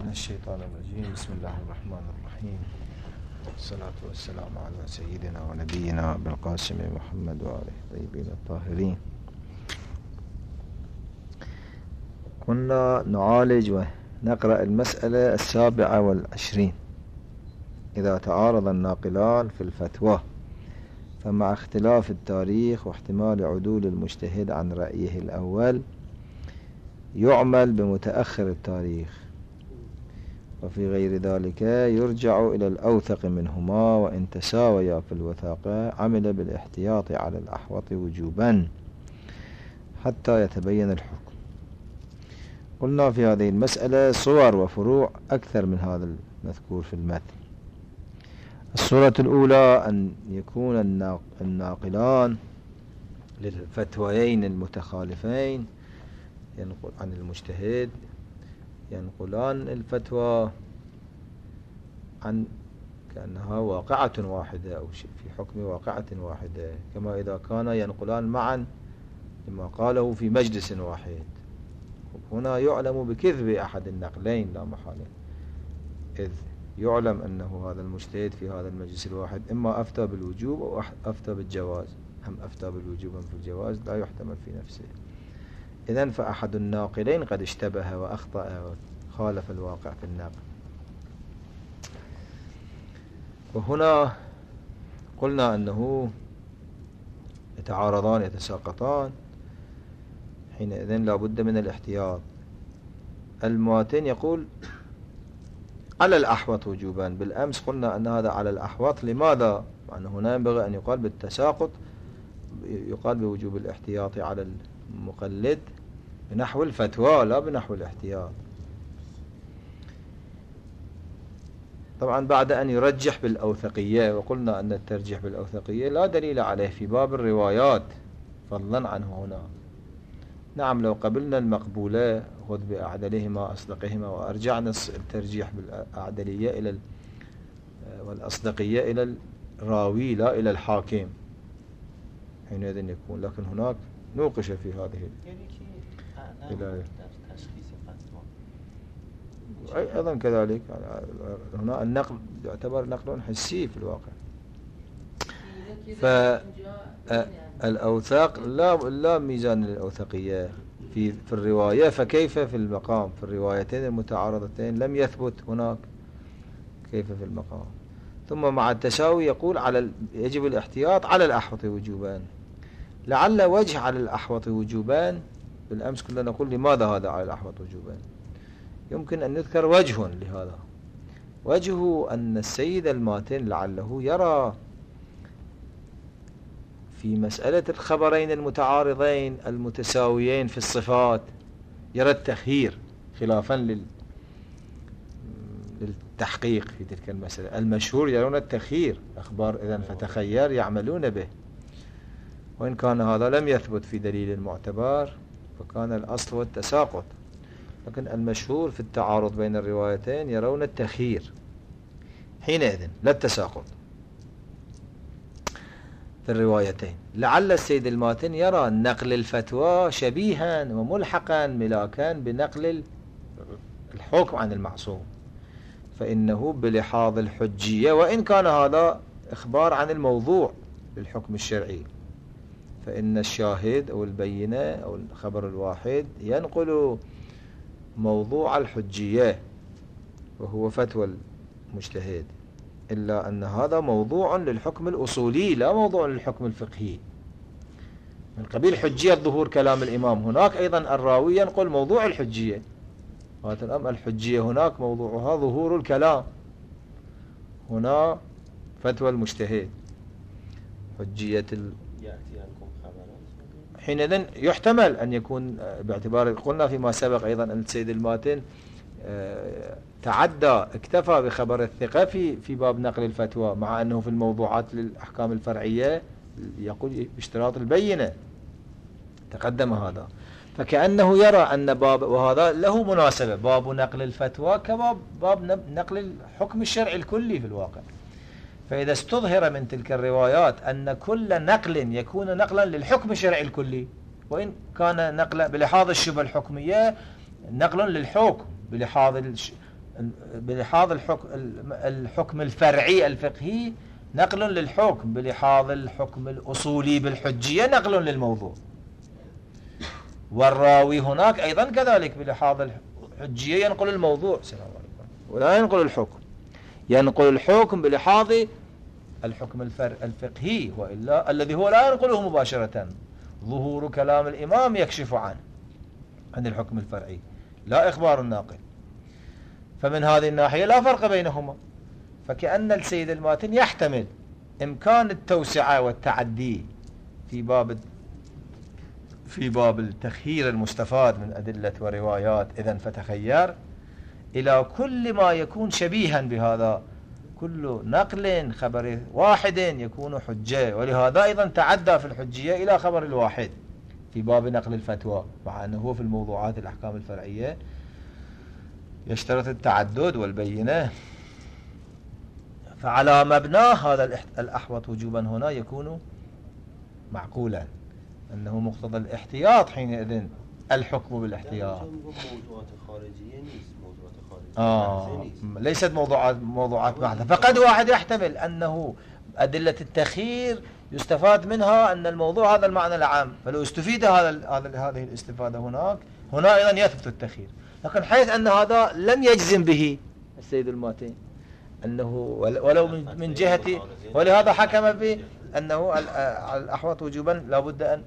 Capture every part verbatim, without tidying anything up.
من الشيطان الرجيم. بسم الله الرحمن الرحيم، والصلاة والسلام على سيدنا ونبينا بالقاسم محمد وآله الطيبين الطاهرين. كنا نعالج ونقرأ المسألة السابعة والعشرين. إذا تعارض الناقلان في الفتوى فمع اختلاف التاريخ واحتمال عدول المجتهد عن رأيه الأول يعمل بمتأخر التاريخ، وفي غير ذلك يرجع إلى الأوثق منهما، وإن تساويا في الوثاقة عمل بالاحتياط على الأحوط وجوبا حتى يتبين الحكم. قلنا في هذه المسألة صور وفروع أكثر من هذا المذكور في المتن. الصورة الأولى أن يكون الناقلان للفتويين المتخالفين ينقل عن المجتهد ينقلان الفتوى عن كأنها واقعة واحدة أو في حكم واقعة واحدة، كما إذا كان ينقلان معا لما قاله في مجلس واحد. هنا يعلم بكذب أحد النقلين لا محالة، إذ يعلم أنه هذا المجتهد في هذا المجلس الواحد إما أفتى بالوجوب أو أفتى بالجواز، هم أفتى بالوجوب هم في الجواز لا يحتمل في نفسه. إذن فأحد الناقلين قد اشتبه وأخطأ وخالف الواقع في النقل. وهنا قلنا أنه يتعارضان يتساقطان، حينئذ لا بد من الاحتياط. المواتن يقول على الأحوط وجوبا. بالأمس قلنا أن هذا على الأحوط، لماذا؟ مع أنه هنا ينبغي أن يقال بالتساقط، يقال بوجوب الاحتياط على المقلد بنحو الفتوى لا بنحو الاحتياط. طبعا بعد أن يرجح بالأوثقية، وقلنا أن الترجيح بالأوثقية لا دليل عليه في باب الروايات فضلا عنه هنا. نعم لو قبلنا المقبولة خذ بأعدلهما أصدقهما وأرجعنا الترجيح بالأعدلية إلى والأصدقية إلى الراوي لا إلى الحاكم، حينئذ يكون. لكن هناك نوقش في هذه الولاية أيضا كذلك. هنا النقل يعتبر نقل حسي في الواقع. فالأوثاق لا لا ميزان للأوثقية في في الرواية، فكيف في المقام؟ في الروايتين المتعارضتين لم يثبت هناك، كيف في المقام؟ ثم مع التساوي يقول على يجب الاحتياط على الأحوط وجوبان. لعل وجه على الأحوط وجوبان، بالأمس كنا نقول لماذا هذا على الأحوط وجوبان؟ يمكن أن يذكر وجه لهذا. وجهه أن السيد الماتن لعله يرى في مسألة الخبرين المتعارضين المتساويين في الصفات يرى التخيير خلافا لل للتحقيق في تلك المسألة. المشهور يرون التخيير، أخبار إذن فتخير يعملون به، وإن كان هذا لم يثبت في دليل المعتبر فكان الأصل والتساقط. لكن المشهور في التعارض بين الروايتين يرون التخيير، حينئذ لا التساقط في الروايتين. لعل السيد الماتن يرى نقل الفتوى شبيها وملحقا ملاكا بنقل الحكم عن المعصوم، فإنه بلحاظ الحجية، وإن كان هذا إخبار عن الموضوع للحكم الشرعي، فإن الشاهد أو البينة أو الخبر الواحد ينقل موضوع الحجية وهو فتوى المجتهد، إلا أن هذا موضوع للحكم الأصولي لا موضوع للحكم الفقهي من قبيل حجية ظهور كلام الإمام. هناك أيضا الراوي ينقل موضوع الحجية، هذا الأمر الحجية هناك موضوعها ظهور الكلام، هنا فتوى المجتهد حجية ال... حينئذ يحتمل أن يكون باعتبار قلنا فيما سبق أيضا أن السيد الماتن تعدى اكتفى بخبر الثقة في في باب نقل الفتوى، مع أنه في الموضوعات للأحكام الفرعية يقول باشتراط البينة، تقدم هذا. فكأنه يرى أن باب، وهذا له مناسبة، باب نقل الفتوى كباب باب نقل الحكم الشرعي الكلي في الواقع. فإذا استظهر من تلك الروايات أن كل نقل يكون نقلا للحكم الشرعي الكلي، وإن كان نقلا بلحاظ الشبه الحكمية نقل للحكم بلحاظ بلحاظ الحكم, الحكم الفرعي الفقهي نقل للحكم، بلحاظ الحكم الأصولي بالحجية نقل للموضوع. والراوي هناك أيضا كذلك بلحاظ الحجية ينقل الموضوع السلام عليكم، ولا ينقل الحكم، ينقل الحكم بلحاظ الحكم الفقهي، وإلا الذي هو لا ينقله مباشرة. ظهور كلام الإمام يكشف عنه عن الحكم الفرعي، لا إخبار الناقل. فمن هذه الناحية لا فرق بينهما. فكأن السيد الماتن يحتمل إمكان التوسعة والتعدي في باب في باب التخيير المستفاد من أدلة وروايات، إذن فتخير إلى كل ما يكون شبيها بهذا، كل نقل خبر واحد يكون حجة، ولهذا أيضا تعدى في الحجية إلى خبر الواحد في باب نقل الفتوى، مع أنه هو في الموضوعات الأحكام الفرعية يشترط التعدد والبينة. فعلى مبناه هذا الأحوط وجوبا هنا يكون معقولا، أنه مقتضى الاحتياط حينئذ الحكم بالاحتياط. موضوعات خارجية نيس، موضوعات خارجية آه ليست موضوعات موضوعات بحثة. فقد واحد يحتمل أنه أدلة التخيير يستفاد منها أن الموضوع هذا المعنى العام، فلو استفيد هذا هذه الاستفادة هناك، هنا أيضا يثبت التخيير. لكن حيث أن هذا لم يجزم به السيد الماتين أنه ولو من جهة، ولهذا حكم به أنه على الأحوط وجوبا لابد أن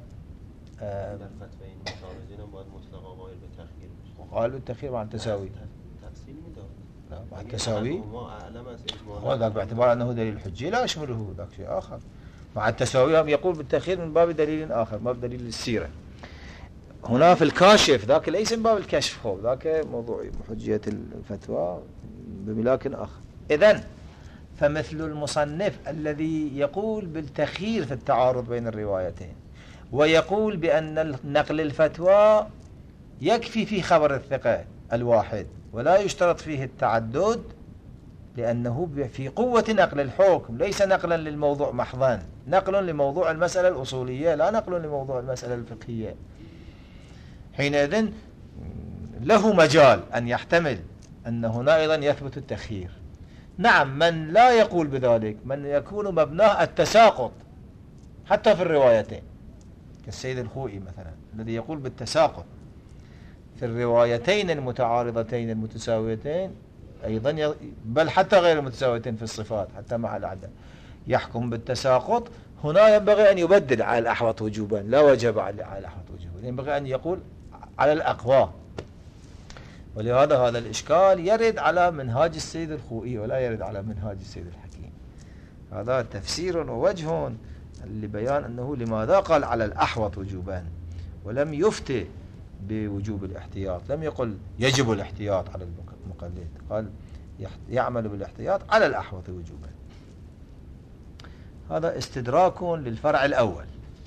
قالوا التخيير مع التساوي، لا مع التساوي وذاك باعتبار أنه دليل حجي لا يشمله ذاك شيء آخر. مع التساوي يقول بالتخيير من باب دليل آخر، باب دليل السيرة. هنا في الكاشف ذاك ليس من باب الكشف، خوف ذاك موضوع حجية الفتوى بملاك آخر. إذن فمثل المصنف الذي يقول بالتخيير في التعارض بين الروايتين، ويقول بأن نقل الفتوى يكفي في خبر الثقة الواحد ولا يشترط فيه التعدد، لأنه في قوة نقل الحكم، ليس نقلا للموضوع محضا، نقل لموضوع المسألة الأصولية لا نقل لموضوع المسألة الفقهية. حينئذ له مجال أن يحتمل أن هنا أيضا يثبت التخيير. نعم، من لا يقول بذلك، من يكون مبناه التساقط حتى في الروايتين، كالسيد الخوئي مثلا الذي يقول بالتساقط في الروايتين المتعارضتين المتساويتين أيضا ي... بل حتى غير المتساويتين في الصفات حتى مع العدد يحكم بالتساقط. هنا ينبغي أن يبدل على الأحوط وجوبا، لا وجب على الأحوط وجوبا، ينبغي أن يقول على الأقوى. ولهذا هذا الإشكال يرد على منهاج السيد الخوئي ولا يرد على منهاج السيد الحكيم. هذا تفسير ووجه لبيان أنه لماذا قال على الأحوط وجوبا ولم يفتي بوجوب الاحتياط، لم يقل يجب الاحتياط على المقلد، قال يعمل بالاحتياط على الأحوط وجوبا. هذا استدراك للفرع الأول.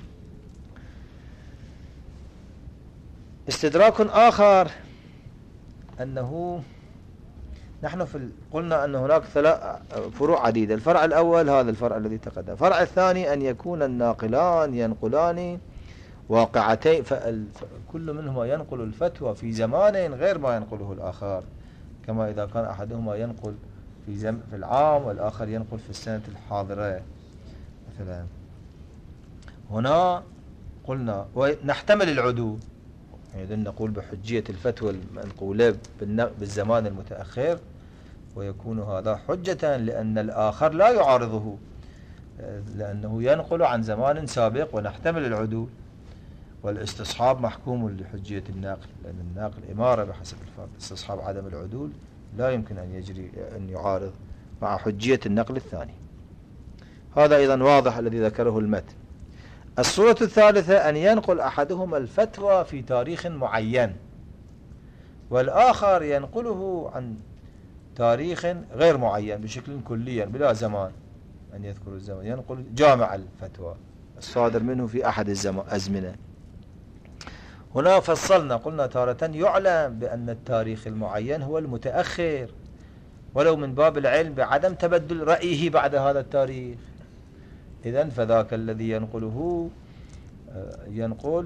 استدراك آخر أنه نحن في قلنا أن هناك ثلاث فروع عديدة. الفرع الأول هذا الفرع الذي تقدم. الفرع الثاني أن يكون الناقلان ينقلان واقعتين، كل منهما ينقل الفتوى في زمان غير ما ينقله الآخر، كما إذا كان أحدهما ينقل في زم في العام والآخر ينقل في السنة الحاضرة مثلا. هنا قلنا ونحتمل العدول، يعني نقول بحجية الفتوى المنقولة بالزمان المتأخر، ويكون هذا حجة لأن الآخر لا يعارضه لأنه ينقل عن زمان سابق، ونحتمل العدول. والاستصحاب محكوم لحجية الناقل، لأن الناقل إمارة بحسب الفرد، استصحاب عدم العدول لا يمكن أن يجري أن يعارض مع حجية النقل الثاني. هذا أيضا واضح الذي ذكره المتن. الصورة الثالثة أن ينقل أحدهما الفتوى في تاريخ معين والآخر ينقله عن تاريخ غير معين بشكل كلي بلا زمان أن يذكر الزمان، ينقل جامع الفتوى الصادر منه في أحد الأزمنة. هنا فصلنا قلنا تارة يعلم بأن التاريخ المعين هو المتأخر ولو من باب العلم بعدم تبدل رأيه بعد هذا التاريخ. إذن فذاك الذي ينقله ينقل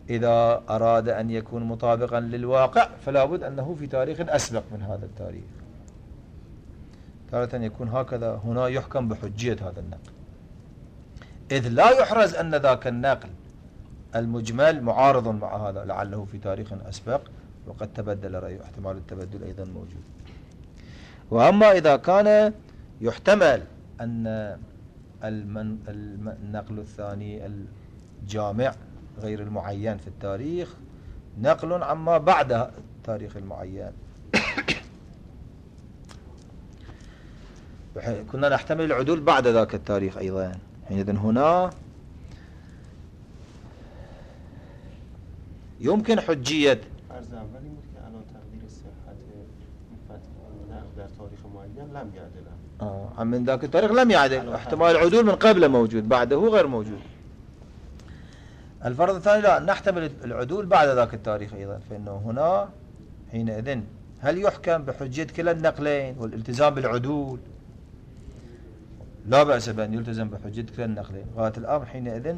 إذا أراد أن يكون مطابقا للواقع فلا بد أنه في تاريخ أسبق من هذا التاريخ. تارة يكون هكذا، هنا يحكم بحجية هذا النقل، إذ لا يحرز أن ذاك النقل المجمل معارض مع هذا لعله في تاريخ أسبق وقد تبدل رأيه، احتمال التبدل أيضا موجود. وأما إذا كان يحتمل أن النقل الثاني الجامع غير المعين في التاريخ نقل عما بعد التاريخ المعين، كنا نحتمل العدول بعد ذاك التاريخ أيضا، حينئذ هنا يمكن حجية عرض اولی بود که الان تقدیر صحت فتح نقل در تاریخ معین لم يعدل آه من ذاك التاريخ لم يعدل، احتمال العدول من قبله موجود بعده غير موجود. الفرض الثاني لا نحتمل العدول بعد ذاك التاريخ أيضا، فإنه هنا حينئذ هل يحكم بحجية كلا النقلين والالتزام بالعدول؟ لا بأس بأن يلتزم بحجية كلا النقلين. غاية الأمر حينئذ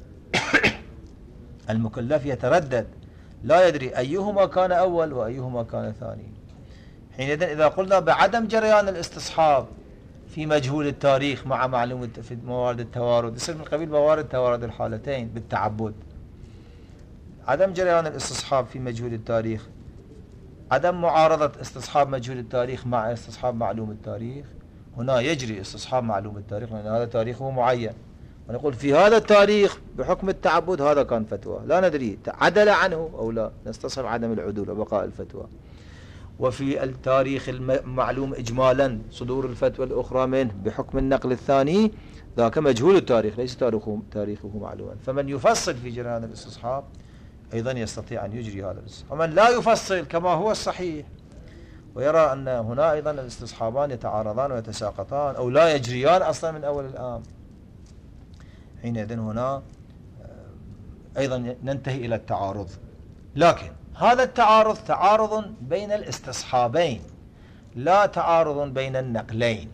المكلف يتردد لا يدري أيهما كان أول وأيهما كان ثاني. حينئذ إذا قلنا بعدم جريان الاستصحاب في مجهول التاريخ مع معلومة في موارد التوارد، يصير من قبيل موارد توارد الحالتين بالتعبد. عدم جريان الاستصحاب في مجهول التاريخ، عدم معارضة استصحاب مجهول التاريخ مع استصحاب معلوم التاريخ، هنا يجري استصحاب معلوم التاريخ لأن هذا تاريخه معين، ونقول في هذا التاريخ بحكم التعبد هذا كان فتوى، لا ندري عدل عنه أو لا، نستصحب عدم العدول وبقاء الفتوى. وفي التاريخ المعلوم إجمالا صدور الفتوى الأخرى منه بحكم النقل الثاني ذاك مجهول التاريخ ليس تاريخه, تاريخه معلوما، فمن يفصل في جريان الاستصحاب أيضا يستطيع أن يجري هذا الاستصحاب. ومن لا يفصل كما هو الصحيح ويرى أن هنا أيضا الاستصحابان يتعارضان ويتساقطان أو لا يجريان أصلا من أول الآن، حينئذ هنا أيضا ننتهي إلى التعارض. لكن هذا التعارض تعارض بين الاستصحابين لا تعارض بين النقلين،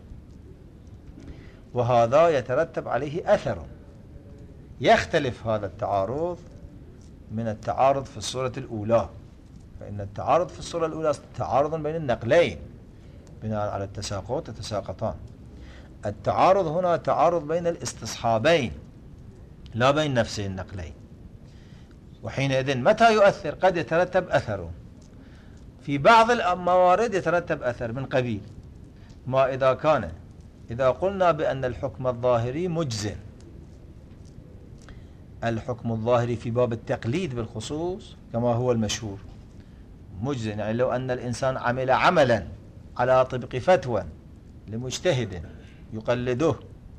وهذا يترتب عليه أثر. يختلف هذا التعارض من التعارض في الصورة الأولى، فإن التعارض في الصورة الأولى تعارض بين النقلين بناء على التساقط يتساقطان. التعارض هنا تعارض بين الاستصحابين لا بين نفسي النقلين، وحينئذ متى يؤثر؟ قد يترتب أثره في بعض الموارد، يترتب أثر من قبيل ما إذا كان إذا قلنا بأن الحكم الظاهري مجزٍ، الحكم الظاهري في باب التقليد بالخصوص كما هو المشهور مجزٍ، يعني لو أن الإنسان عمل عملا على طبق فتوى لمجتهد يقلده،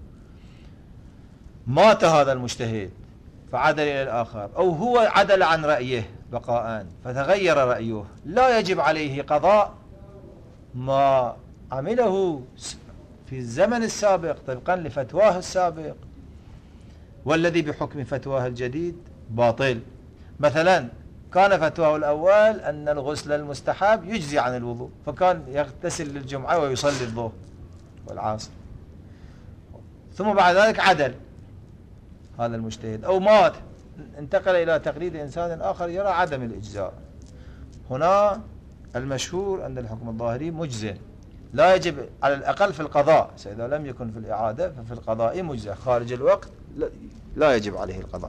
مات هذا المجتهد فعدل إلى الآخر أو هو عدل عن رأيه بقاء فتغير رأيه، لا يجب عليه قضاء ما عمله في الزمن السابق طبقا لفتواه السابق، والذي بحكم فتواه الجديد باطل. مثلا كان فتواه الأول أن الغسل المستحب يجزي عن الوضوء، فكان يغتسل للجمعة ويصلي الظهر والعصر، ثم بعد ذلك عدل هذا المجتهد أو مات انتقل إلى تقليد إنسان آخر يرى عدم الإجزاء. هنا المشهور أن الحكم الظاهري مجزئ لا يجب على الأقل في القضاء، إذا لم يكن في الإعادة ففي القضاء مجزئ، خارج الوقت لا يجب عليه القضاء.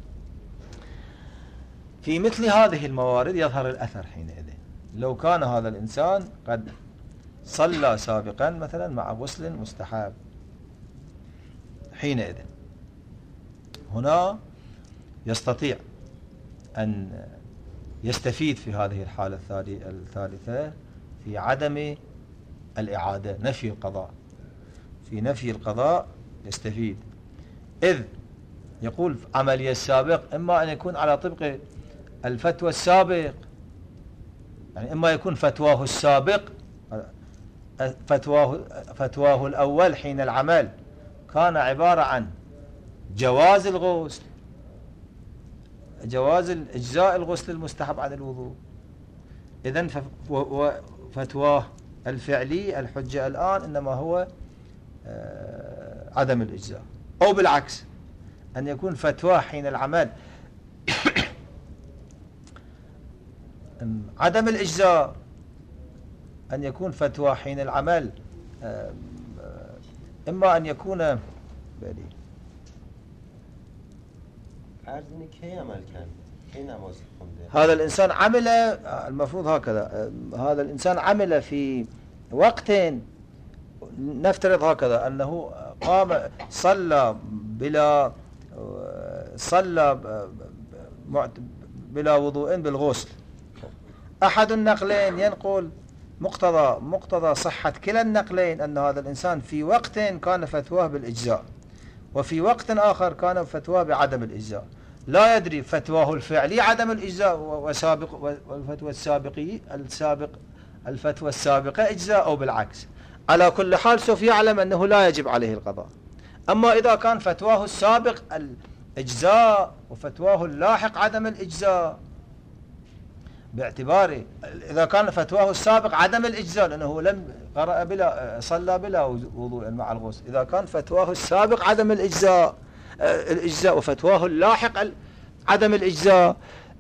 في مثل هذه الموارد يظهر الأثر حينئذ. لو كان هذا الإنسان قد صلى سابقا مثلا مع غسل مستحب، حينئذ هنا يستطيع أن يستفيد في هذه الحالة الثالثة في عدم الإعادة، نفي القضاء. في نفي القضاء يستفيد، إذ يقول عملية السابق إما أن يكون على طبق الفتوى السابق، يعني إما يكون فتواه السابق فتواه, فتواه الأول حين العمل كان عبارة عن جواز الغسل، جواز إجزاء الغسل المستحب عن الوضوء، إذن فتواه الفعلي الحجة الآن إنما هو عدم الإجزاء. أو بالعكس أن يكون فتواه حين العمل عدم الإجزاء، أن يكون فتوى حين العمل إما أن يكون بلي عرضني كي عمل كان كي نماز خونده هذا الإنسان عمل، المفروض هكذا، هذا الإنسان عمل في وقت، نفترض هكذا أنه قام صلى بلا صلى بلا وضوء بالغسل. أحد النقلين ينقل مقتضى مقتضى صحة كلا النقلين أن هذا الإنسان في وقت كان فتواه بالإجزاء، وفي وقت آخر كان فتواه بعدم الإجزاء. لا يدري فتواه الفعلي عدم الإجزاء وسابق، والفتوى السابقي السابق الفتوى السابقة إجزاء أو بالعكس. على كل حال سوف يعلم أنه لا يجب عليه القضاء. أما إذا كان فتواه السابق الإجزاء وفتواه اللاحق عدم الإجزاء، باعتباره إذا كان فتواه السابق عدم الإجزاء لأنه لم قرأ بلا صلى بلا وضوء مع الغسل، إذا كان فتواه السابق عدم الإجزاء الإجزاء وفتواه اللاحق عدم الإجزاء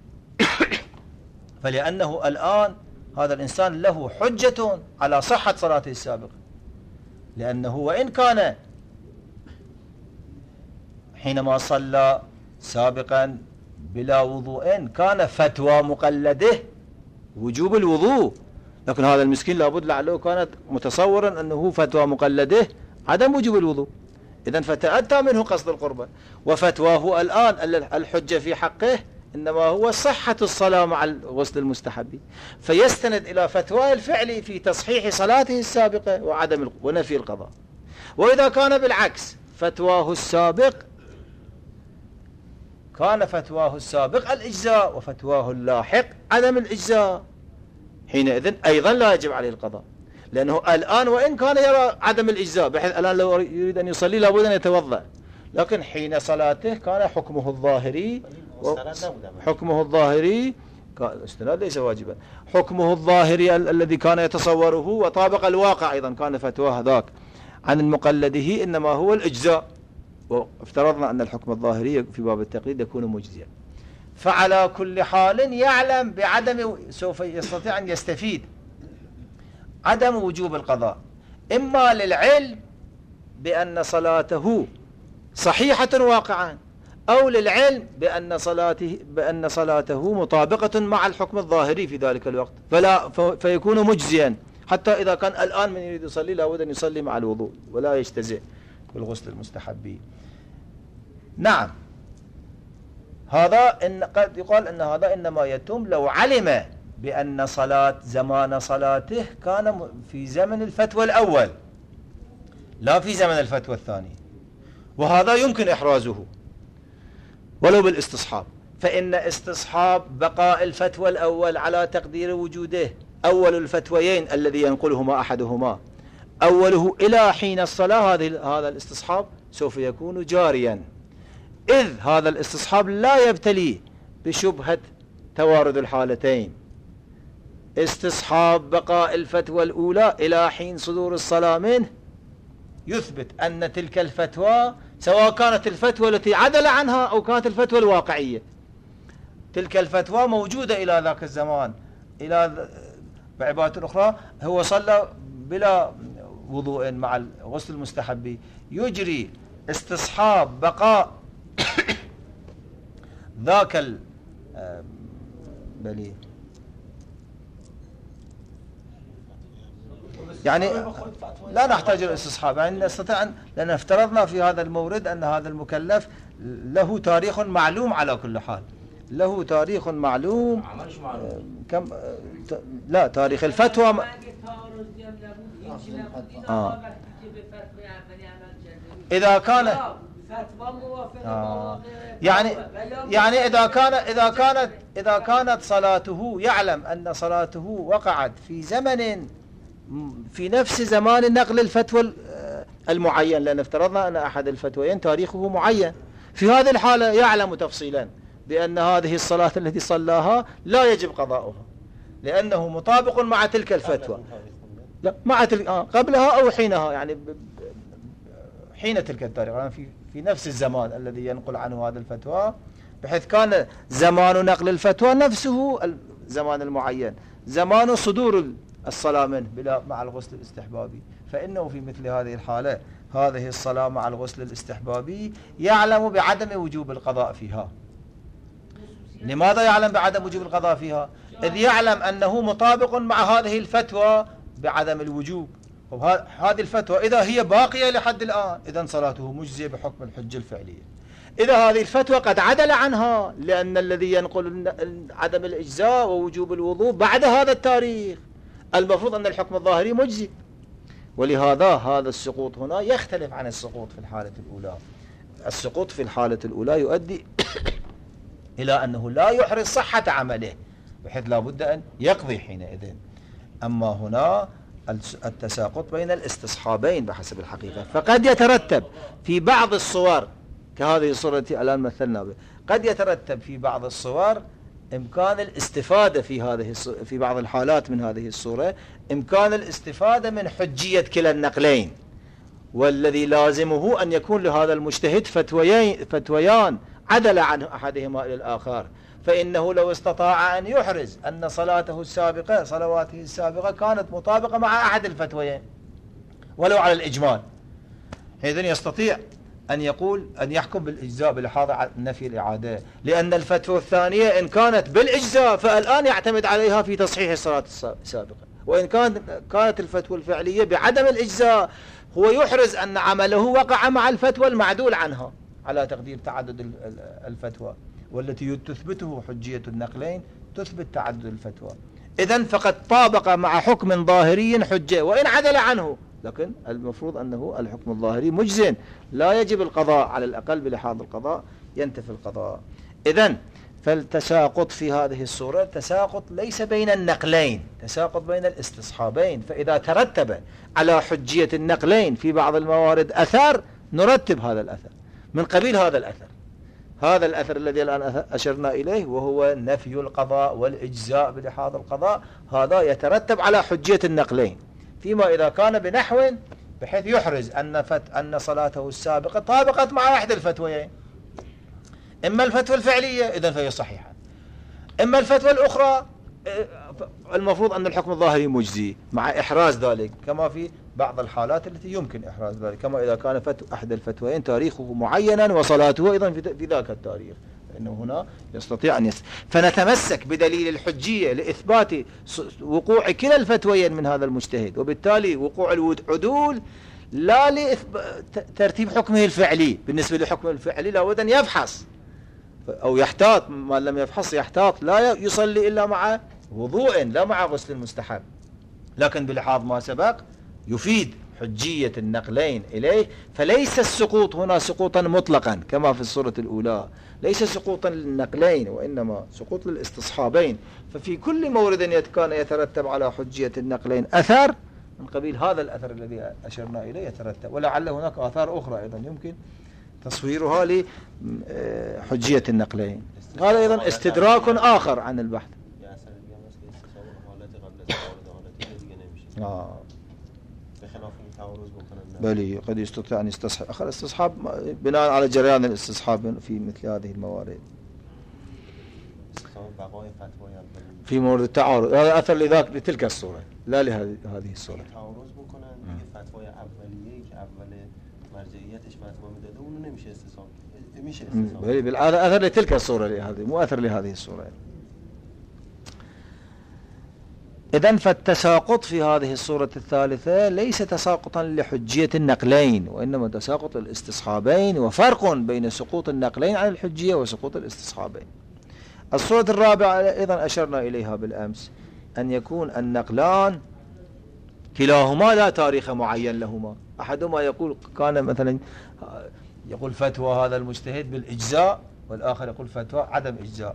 فلأنه الآن هذا الإنسان له حجة على صحة صلاته السابقة، لأنه وإن كان حينما صلى سابقا بلا وضوء كان فتوى مقلده وجوب الوضوء، لكن هذا المسكين لابد لعله كانت متصورا أنه فتوى مقلده عدم وجوب الوضوء، إذن فتأتى منه قصد القربة. وفتواه الآن الحجة في حقه إنما هو صحة الصلاة مع الغسل المستحب، فيستند إلى فتواه الفعل في تصحيح صلاته السابقة وعدم ونفي القضاء. وإذا كان بالعكس فتواه السابق كان فتواه السابق الإجزاء وفتواه اللاحق عدم الإجزاء، حينئذ أيضا لا يجب عليه القضاء، لأنه الآن وإن كان يرى عدم الإجزاء بحيث الآن لو يريد أن يصلي لابد أن يتوضأ، لكن حين صلاته كان حكمه الظاهري حكمه الظاهري الاستناد ليس واجبا، حكمه الظاهري ال الذي كان يتصوره وطابق الواقع أيضا كان فتواه ذاك عن المقلده إنما هو الإجزاء، وافترضنا أن الحكم الظاهري في باب التقليد يكون مجزيا. فعلى كل حال يعلم بعدم، سوف يستطيع أن يستفيد عدم وجوب القضاء، إما للعلم بأن صلاته صحيحة واقعا، أو للعلم بأن صلاته بأن صلاته مطابقة مع الحكم الظاهري في ذلك الوقت، فلا فيكون مجزيا، حتى إذا كان الآن من يريد يصلي لابد أن يصلي مع الوضوء ولا يجتزئ بالغسل المستحب. نعم، هذا إن قد يقال أن هذا إنما يتم لو علم بأن صلاة زمان صلاته كان في زمن الفتوى الأول لا في زمن الفتوى الثاني، وهذا يمكن إحرازه ولو بالاستصحاب، فإن استصحاب بقاء الفتوى الأول على تقدير وجوده أول الفتويين الذي ينقلهما أحدهما أوله إلى حين الصلاة، هذا الاستصحاب سوف يكون جاريا، إذ هذا الاستصحاب لا يبتلي بشبهة توارد الحالتين. استصحاب بقاء الفتوى الأولى إلى حين صدور الصلاة منه يثبت أن تلك الفتوى سواء كانت الفتوى التي عدل عنها أو كانت الفتوى الواقعية، تلك الفتوى موجودة إلى ذاك الزمان. إلى بعبارة أخرى هو صلى بلا وضوء مع الغسل المستحب، يجري استصحاب بقاء ذاك ال بلي يعني لا نحتاج إلى الاستصحاب، يعني نستطيع أن، لأن افترضنا في هذا المورد أن هذا المكلف له تاريخ معلوم على كل حال، له تاريخ معلوم كم لا تاريخ الفتوى م... آه. إذا كان آه. يعني يعني إذا كان إذا كانت إذا كانت صلاته يعلم أن صلاته وقعت في زمن في نفس زمان نقل الفتوى المعين، لأن افترضنا أن أحد الفتويين تاريخه معين، في هذه الحالة يعلم تفصيلا بأن هذه الصلاة التي صلاها لا يجب قضاؤها لأنه مطابق مع تلك الفتوى، لا مع تلك آه قبلها أو حينها، يعني حين تلك التاريخ، يعني في في نفس الزمان الذي ينقل عنه هذا الفتوى، بحيث كان زمان نقل الفتوى نفسه الزمان المعين، زمان صدور الصلاة منه بلا مع الغسل الاستحبابي، فإنه في مثل هذه الحالة هذه الصلاة مع الغسل الاستحبابي يعلم بعدم وجوب القضاء فيها. لماذا يعلم بعدم وجوب القضاء فيها؟ إذ يعلم أنه مطابق مع هذه الفتوى بعدم الوجوب. هذه الفتوى إذا هي باقية لحد الآن إذن صلاته مجزية بحكم الحجة الفعلية. إذا هذه الفتوى قد عدل عنها، لأن الذي ينقل عدم الإجزاء ووجوب الوضوء بعد هذا التاريخ، المفروض أن الحكم الظاهري مجزي، ولهذا هذا السقوط هنا يختلف عن السقوط في الحالة الأولى. السقوط في الحالة الأولى يؤدي إلى أنه لا يحرز صحة عمله بحيث لا بد أن يقضي حينئذ. أما هنا التساقط بين الاستصحابين بحسب الحقيقة، فقد يترتب في بعض الصور كهذه الصورة التي الآن مثلنا به، قد يترتب في بعض الصور إمكان الاستفادة في هذه في بعض الحالات من هذه الصورة إمكان الاستفادة من حجية كلا النقلين، والذي لازمه أن يكون لهذا المجتهد فتويين فتويان عدل عن أحدهما إلى الآخر، فإنه لو استطاع أن يحرز أن صلاته السابقة صلواته السابقة كانت مطابقة مع أحد الفتويين ولو على الإجمال، حينئذ يستطيع أن يقول أن يحكم بالإجزاء بلحاظ نفي الإعادة، لأن الفتوى الثانية إن كانت بالإجزاء فالآن يعتمد عليها في تصحيح الصلاة السابقة، وإن كانت كانت الفتوى الفعلية بعدم الإجزاء هو يحرز أن عمله وقع مع الفتوى المعدول عنها على تقدير تعدد الفتوى، والتي تثبته حجية النقلين تثبت تعدد الفتوى. إذن فقد طابق مع حكم ظاهري حجة وإن عدل عنه، لكن المفروض أنه الحكم الظاهري مجزٍ لا يجب القضاء، على الأقل بلحاظ القضاء ينتفي القضاء. إذن فالتساقط في هذه الصورة تساقط ليس بين النقلين، تساقط بين الاستصحابين، فإذا ترتب على حجية النقلين في بعض الموارد أثر نرتب هذا الأثر من قبيل هذا الأثر، هذا الأثر الذي الآن أشرنا إليه وهو نفي القضاء والإجزاء بلحاظ القضاء، هذا يترتب على حجية النقلين، فيما إذا كان بنحو بحيث يحرز أن فت أن صلاته السابقة طابقت مع أحد الفتويين، إما الفتوى الفعلية إذن فهي صحيحة، إما الفتوى الأخرى المفروض أن الحكم الظاهري مجزي مع إحراز ذلك، كما في بعض الحالات التي يمكن إحراز ذلك، كما إذا كان فتو أحد الفتويين تاريخه معينا وصلاته أيضا في ذاك التاريخ، فإنه هنا يستطيع أن يس... فنتمسك بدليل الحجية لإثبات وقوع كلا الفتويين من هذا المجتهد، وبالتالي وقوع العدول لا لترتيب حكمه الفعلي. بالنسبة لحكمه الفعلي لابد أن يفحص أو يحتاط، ما لم يفحص يحتاط، لا يصلي إلا مع وضوء لا مع غسل مستحب، لكن بلحاظ ما سبق يفيد حجية النقلين إليه، فليس السقوط هنا سقوطا مطلقا كما في الصورة الأولى، ليس سقوطا للنقلين وإنما سقوط للاستصحابين، ففي كل مورد كان يترتب على حجية النقلين أثر من قبيل هذا الأثر الذي أشرنا إليه يترتب، ولعل هناك آثار أخرى أيضا يمكن تصويرها لحجية النقلين. هذا أيضا استدراك آخر عن البحث. آه. بلي قد يستطيع أن يستصحب أخر استصحاب بناء على جريان الاستصحاب في مثل هذه الموارد. في مورد التعارض هذا أثر لذاك لتلك الصورة لا لهذه هذه الصورة. تعارض بکنن دیگه فتوای اولیه‌ای که اول مرجعیتش مطمئن میداده اون نمیشه استصحاب میشه استصحاب. بلي بالعادة أثر لتلك الصورة لهذه مو أثر لهذه الصورة. إذن فالتساقط في هذه الصورة الثالثة ليس تساقطا لحجية النقلين وإنما تساقط الاستصحابين، وفرق بين سقوط النقلين عن الحجية وسقوط الاستصحابين. الصورة الرابعة أيضا أشرنا إليها بالأمس، أن يكون النقلان كلاهما لا تاريخ معين لهما، أحدهما يقول كان مثلا يقول فتوى هذا المجتهد بالإجزاء والآخر يقول فتوى عدم إجزاء.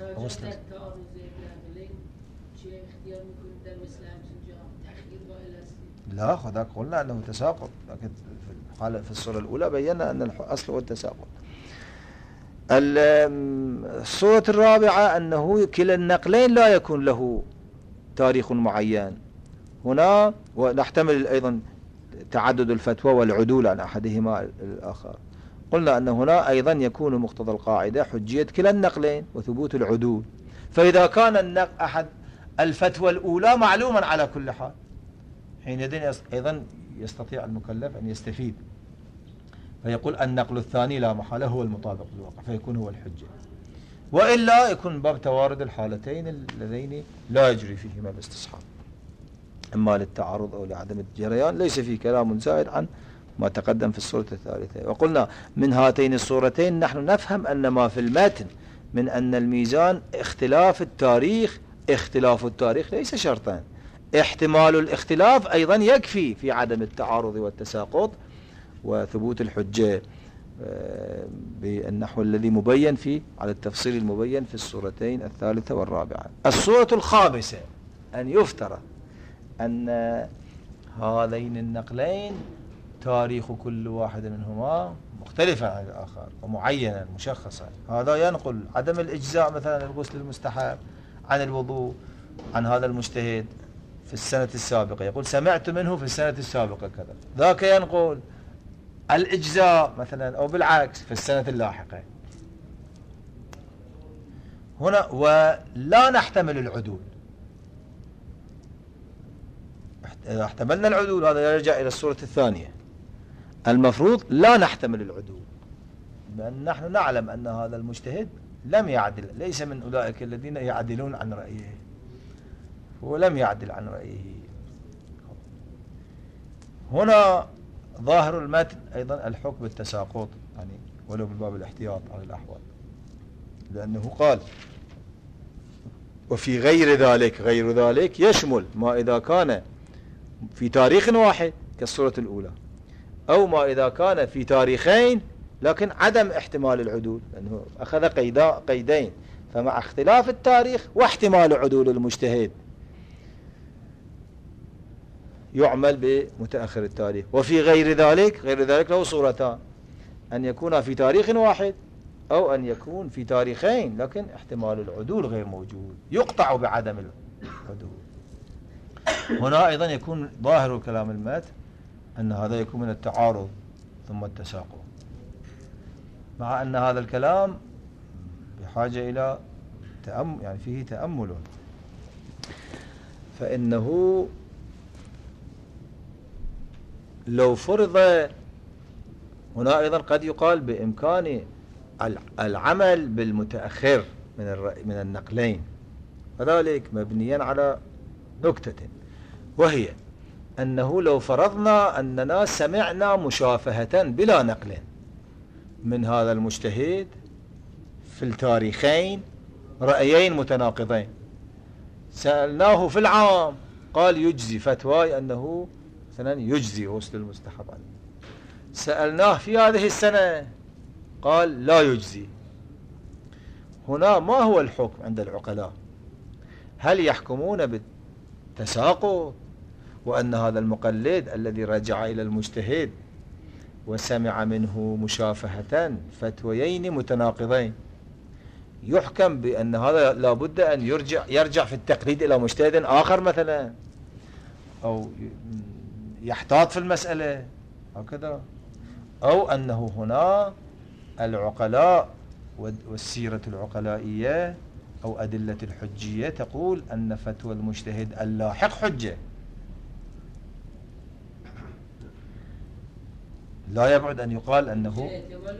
لا خذاك قلنا أنه تساقط، لكن في الحالة في الصورة الأولى بينا أن الأصل هو التساقط. الصورة الرابعة أنه كلا النقلين لا يكون له تاريخ معين هنا، ونحتمل أيضا تعدد الفتوى والعدول عن أحدهما الآخر. قلنا أن هنا أيضا يكون مقتضى القاعدة حجية كلا النقلين وثبوت العدول، فإذا كان النق أحد الفتوى الأولى معلوما على كل حال، حينئذ أيضا يستطيع المكلف أن يستفيد، فيقول النقل الثاني لا محالة هو المطابق للواقع، فيكون هو الحجة. وإلا يكون باب توارد الحالتين اللذين لا يجري فيهما الاستصحاب، إما للتعارض أو لعدم الجريان. ليس فيه كلام زائد عن ما تقدم في الصورة الثالثة. وقلنا من هاتين الصورتين نحن نفهم أن ما في المتن من أن الميزان اختلاف التاريخ، اختلاف التاريخ ليس شرطا، احتمال الاختلاف أيضا يكفي في عدم التعارض والتساقط وثبوت الحجة بالنحو الذي مبين فيه على التفصيل المبين في الصورتين الثالثة والرابعة. الصورة الخامسة أن يفترض أن هذين النقلين تاريخ كل واحد منهما مختلفا عن الآخر ومعينا مشخصا. هذا ينقل عدم الإجزاء مثلا الغسل المستحب عن الوضوء عن هذا المجتهد في السنة السابقة، يقول سمعت منه في السنة السابقة كذا، ذاك ينقل الإجزاء مثلا أو بالعكس في السنة اللاحقة. هنا ولا نحتمل العدول، إذا احتملنا العدول هذا يرجع إلى الصورة الثانية، المفروض لا نحتمل العدول، لأن نحن نعلم أن هذا المجتهد لم يعدل، ليس من أولئك الذين يعدلون عن رأيه، هو لم يعدل عن رأيه. هنا ظاهر المتن أيضا الحكم بالتساقط، يعني ولو بالباب الاحتياط على الأحوال، لأنه قال وفي غير ذلك، غير ذلك يشمل ما إذا كان في تاريخ واحد كالصورة الأولى، أو ما إذا كان في تاريخين لكن عدم احتمال العدول، لأنه أخذ قيدين، فمع اختلاف التاريخ واحتمال عدول المجتهد يعمل بمتأخر التاريخ. وفي غير ذلك، غير ذلك له صورتان، أن يكون في تاريخ واحد أو أن يكون في تاريخين لكن احتمال العدول غير موجود، يقطع بعدم العدول. هنا أيضا يكون ظاهر كلام المتن أن هذا يكون من التعارض ثم التساقط، مع أن هذا الكلام بحاجة إلى تأمل، يعني فيه تأمل، فإنه لو فرض هنا أيضا قد يقال بإمكان العمل بالمتأخر من من النقلين، وذلك مبنيا على نكتة، وهي أنه لو فرضنا أننا سمعنا مشافهة بلا نقل من هذا المجتهد في التاريخين رأيين متناقضين، سألناه في العام قال يجزي، فتواي أنه مثلا يجزي غسل المستحب عنه. سألناه في هذه السنة قال لا يجزي. هنا ما هو الحكم عند العقلاء؟ هل يحكمون بالتساقط وأن هذا المقلد الذي رجع إلى المجتهد وسمع منه مشافهة فتويين متناقضين يحكم بأن هذا لابد أن يرجع يرجع في التقليد إلى مجتهد آخر مثلا، أو يحتاط في المسألة هكذا، أو أنه هنا العقلاء والسيرة العقلائية أو أدلة الحجية تقول أن فتوى المجتهد اللاحق حجة، لا يبعد أن يقال أنه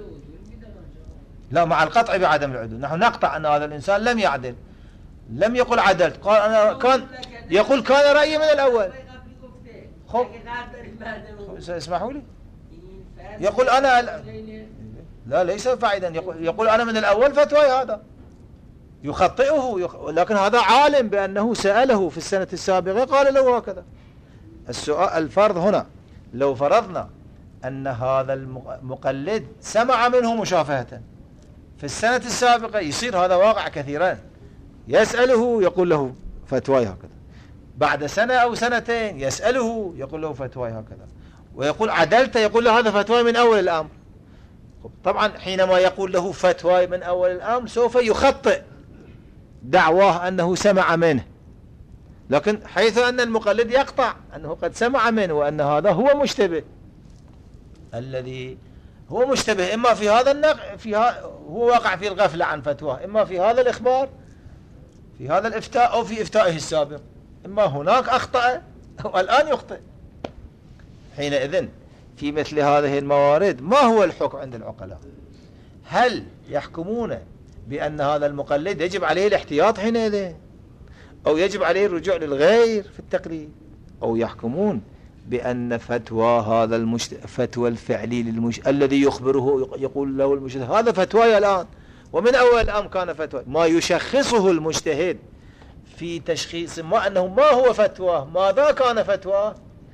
لا مع القطع بعدم العدول. نحن نقطع أن هذا الإنسان لم يعدل، لم يقل عدلت، قال أنا كان يقول كان رأيي من الأول. خب اسمحوا لي، يقول أنا لا ليس فاعدا، يقول, يقول أنا من الأول فتوى هذا يخطئه، لكن هذا عالم بأنه سأله في السنة السابقة قال له هكذا. السؤال الفرض هنا لو فرضنا أن هذا المقلد سمع منه مشافهة في السنة السابقة، يصير هذا واقع كثيرا، يسأله يقول له فتواي هكذا، بعد سنة أو سنتين يسأله يقول له فتواي هكذا، ويقول عدلت يقول له هذا فتواي من أول الأمر. طبعا حينما يقول له فتواي من أول الأمر سوف يخطئ دعواه أنه سمع منه، لكن حيث أن المقلد يقطع أنه قد سمع منه وأن هذا هو مشتبه، الذي هو مشتبه إما في هذا النقل في ها هو واقع في الغفلة عن فتواه، إما في هذا الإخبار في هذا الإفتاء أو في إفتائه السابق، إما هناك أخطأ أو الآن يخطئ. حينئذ في مثل هذه الموارد ما هو الحكم عند العقلاء؟ هل يحكمون بأن هذا المقلد يجب عليه الاحتياط حينئذ، أو يجب عليه الرجوع للغير في التقليد، أو يحكمون بأن فتوى هذا المشت... فتوى الفعلي للمش... الذي يخبره يقول له المجتهد هذا فتواي الآن ومن أول الأمر كان فتوى، ما يشخصه المجتهد في تشخيص ما أنه ما هو فتوى، ماذا كان فتوى؟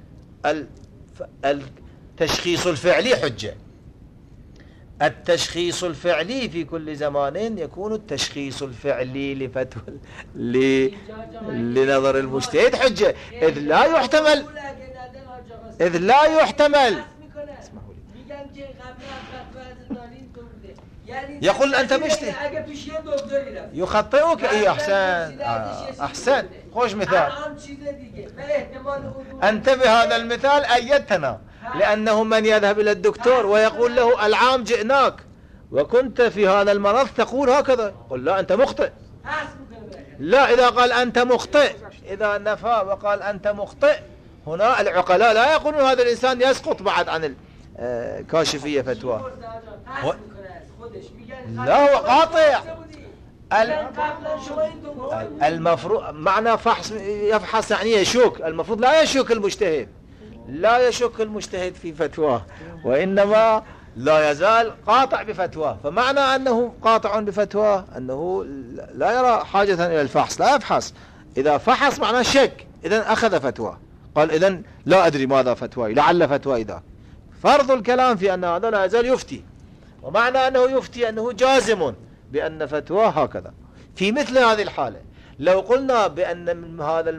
التشخيص الفعلي حجة. التشخيص الفعلي في كل زمان يكون التشخيص الفعلي لفتوى ل... لنظر المجتهد حجة، إذ لا يحتمل إذ لا يحتمل يقول أنت مجتهد يخطئك. إيه أحسن آه أحسن خوش مثال. أنت بهذا المثال أيدتنا، لأنه من يذهب إلى الدكتور ويقول له العام جئناك وكنت في هذا المرض تقول هكذا، قل لا أنت مخطئ. لا، إذا قال أنت مخطئ، إذا نفى وقال أنت مخطئ، هنا العقلاء لا يقولون هذا الإنسان يسقط بعد عن الكاشفية فتوى. لا هو قاطع. المفروض معنى فحص يفحص يعني يشك، المفروض لا يشك المجتهد، لا يشك المجتهد في فتواه، وإنما لا يزال قاطع بفتواه. فمعنى أنه قاطع بفتواه أنه لا يرى حاجة إلى الفحص، لا يفحص. إذا فحص معناه شك، إذن أخذ فتواه، قال إذن لا أدري ماذا فتواي، لعل فتواي ذا. فرض الكلام في أن هذا لا يزال يفتي، ومعنى أنه يفتي أنه جازم بأن فتواه هكذا. في مثل هذه الحالة لو قلنا بأن هذا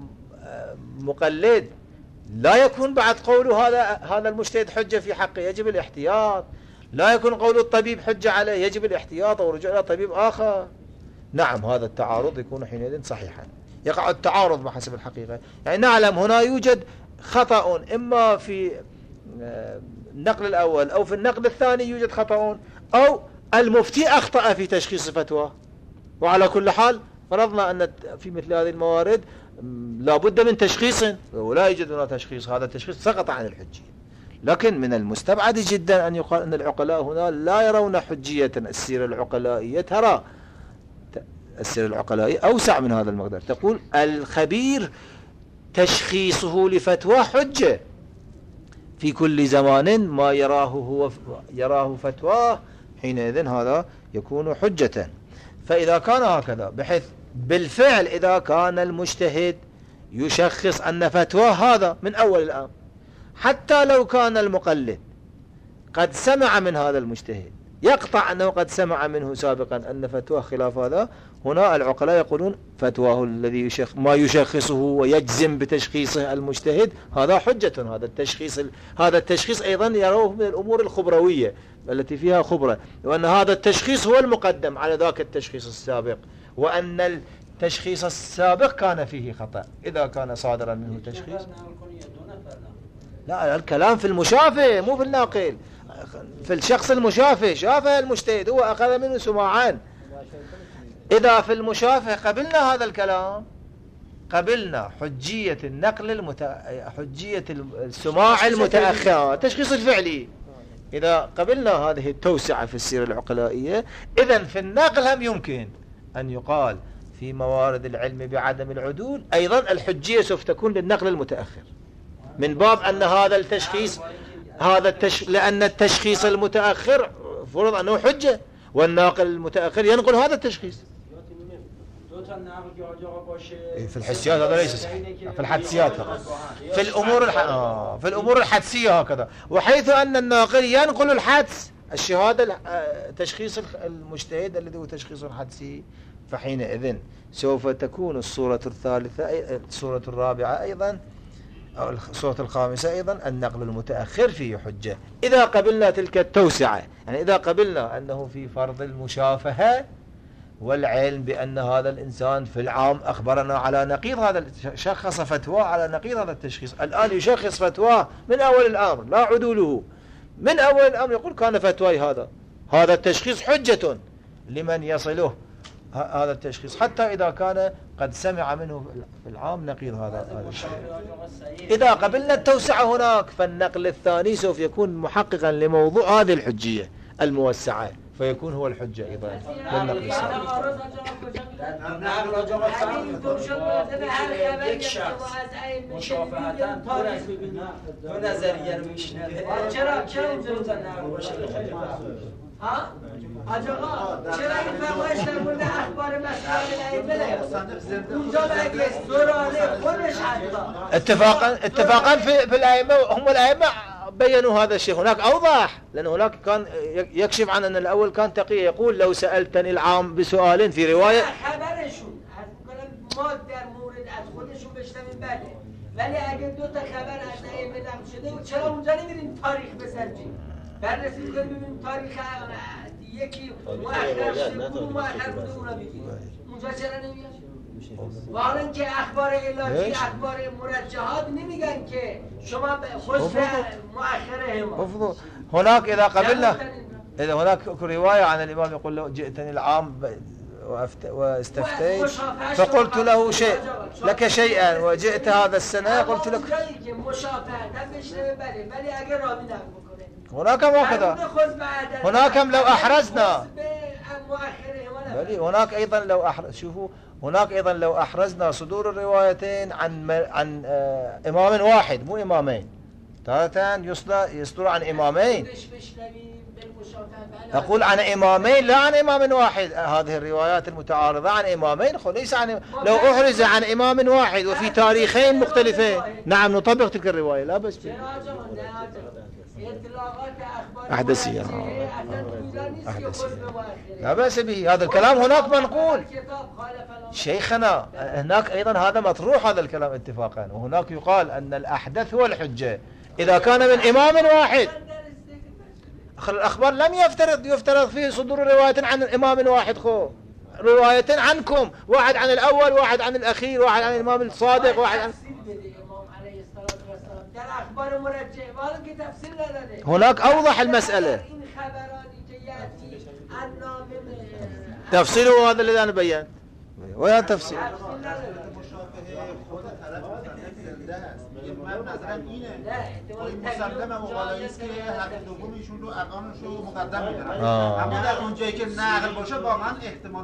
المقلد لا يكون بعد قوله هذا هذا المجتهد حجة في حقه، يجب الاحتياط. لا يكون قول الطبيب حجة عليه، يجب الاحتياط أو رجوع إلى طبيب آخر. نعم، هذا التعارض يكون حينئذ صحيحا، يقع التعارض بحسب الحقيقة. يعني نعلم هنا يوجد خطأ، إما في النقل الأول أو في النقل الثاني يوجد خطأ، أو المفتي أخطأ في تشخيص فتوى. وعلى كل حال فرضنا أن في مثل هذه الموارد لا بد من تشخيص، ولا يوجد هنا تشخيص، هذا التشخيص سقط عن الحجية. لكن من المستبعد جدا أن يقال أن العقلاء هنا لا يرون حجية. السيرة العقلائية ترى السيرة العقلائية أوسع من هذا المقدار، تقول الخبير تشخيصه لفتوى حجة في كل زمان، ما يراه هو يراه فتواه، حينئذ هذا يكون حجة. فإذا كان هكذا بحيث بالفعل إذا كان المجتهد يشخص أن فتواه هذا من أول الأمر، حتى لو كان المقلد قد سمع من هذا المجتهد، يقطع أنه قد سمع منه سابقا أن فتواه خلاف هذا، هنا العقلاء يقولون فتواه الذي يشخ ما يشخصه ويجزم بتشخيصه المجتهد هذا حجة. هذا التشخيص هذا التشخيص أيضا يروه من الأمور الخبروية التي فيها خبرة، وأن هذا التشخيص هو المقدم على ذاك التشخيص السابق، وأن التشخيص السابق كان فيه خطأ إذا كان صادرا منه تشخيص. لا، الكلام في المشافه مو في الناقل، في الشخص المشافه، شافه المجتهد هو أخذ منه سماعا. إذا في المشافه قبلنا هذا الكلام، قبلنا حجية النقل المت... حجية السماع المتأخر، التشخيص الفعلي. إذا قبلنا هذه التوسعة في السيرة العقلائية، إذن في النقل هم يمكن أن يقال في موارد العلم بعدم العدول أيضا الحجية سوف تكون للنقل المتأخر، من باب أن هذا التشخيص هذا التش... لأن التشخيص المتأخر فرض أنه حجة، والناقل المتأخر ينقل هذا التشخيص. في الحسيات هذا ليس صحيح، في الحدسيات فقط، في الأمور الح... آه في الأمور الحدسية هكذا. وحيث أن الناقل ينقل الحدس، الشهادة تشخيص المجتهد الذي هو تشخيص الحدسي، فحينئذ سوف تكون الصورة الثالثة الصورة الرابعة أيضا أو الصورة الخامسة أيضا النقل المتأخر فيه حجة. إذا قبلنا تلك التوسعة، يعني إذا قبلنا أنه في فرض المشافهة والعلم بأن هذا الإنسان في العام أخبرنا على نقيض هذا، شخص فتوى على نقيض هذا التشخيص، الآن يشخص فتوى من أول الأمر لا عدوله، من أول الأمر يقول كان فتوى هذا هذا التشخيص حجة لمن يصله هذا التشخيص، حتى إذا كان قد سمع منه في العام نقيض هذا هذا الشيء. إذا قبلنا التوسعة هناك، فالنقل الثاني سوف يكون محققا لموضوع هذه الحجية الموسعة، فيكون هو الحجة أيضا للنقل الثاني. یک شخص مشافهتاً دو نظریه رو میشنوه. چرا چرا اونجا ها؟ آجاقا چرا این فرمایش در مورد اخبار مسائل الائمه اونجا بگه سراله خودش حتی اتفاقا اتفاقا في في الائمه، هم الائمه بينوا هذا الشيء. هناك اوضح، لان هناك كان يكشف عن ان الاول كان تقي يقول لو سالتني العام بسؤال في روايه خبرشون ما در مورد از خودشون بشنویم بله، ولی اگه دو تا خبر از ائمه نقل شده چرا اونجا نمیریم تاریخ بسنجیم؟ بررسی کنیم ببینیم تاریخ یکی مؤخر شده بود مؤخر بوده اونا بگیم. اونجا چرا نمیاد؟ و حالا که اخبار الهی اخبار مرجحات نمیگن که شما خصف مؤخر هما. هناك اذا قبلنا اذا هناك روايه عن الامام يقول له جئتني العام واستفتيت فقلت له شيء لك شيئا وجئت هذا السنه قلت لك هناك ما كذا. هناك لو احرزنا هناك ايضا لو احرز شوفوا هناك ايضا لو احرزنا صدور الروايتين عن عن آه امام واحد مو امامين، تارة يصدر عن امامين، أقول عن إمامين لا عن إمام واحد. هذه الروايات المتعارضة عن إمامين ليس عن، لو أحرز عن إمام واحد وفي تاريخين مختلفين نعم نطبق تلك الرواية لا بس فيه. أحدثية أحدثية لا بأس به، هذا الكلام هناك منقول شيخنا. هناك أيضا هذا مطروح هذا الكلام اتفاقا، وهناك يقال أن الأحدث هو الحجة إذا كان من إمام واحد. الأخبار لم يفترض يفترض فيه صدور رواية عن إمام واحد، خو رواية عنكم، واحد عن الأول واحد عن الأخير واحد عن الإمام الصادق واحد عن هناك أوضح المسألة. تفصيله هذا الذي أنا بيان ويا تفصيل مسلمه مقاله‌ای است که حرف دومیشون رو ارقامش رو مقدم می‌دارن، اما در اونجایی که نقل باشه واقعا احتمال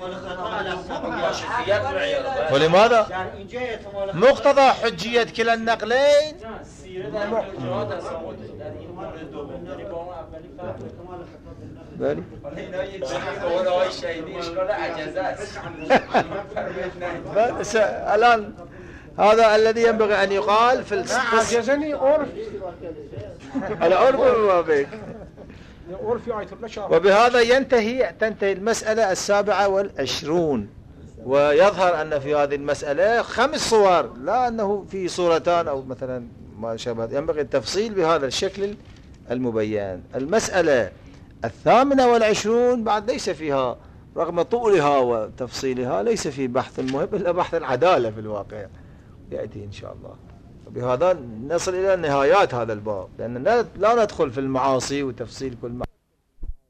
خطا. ولماذا؟ مقتضى حجية كلا النقلين بله الآن هذا الذي ينبغي أن يقال في عجزني عرف العرف الموافق. وبهذا ينتهي تنتهي المسألة السابعة والعشرون، ويظهر أن في هذه المسألة خمس صور، لا أنه في صورتان أو مثلا ما شابه، ينبغي التفصيل بهذا الشكل المبين. المسألة الثامنة والعشرون بعد ليس فيها رغم طولها وتفصيلها ليس في بحث مهم إلا بحث العدالة في الواقع يأتي إن شاء الله. وبهذا نصل إلى نهايات هذا الباب، لأننا لا ندخل في المعاصي وتفصيل كل معاصي.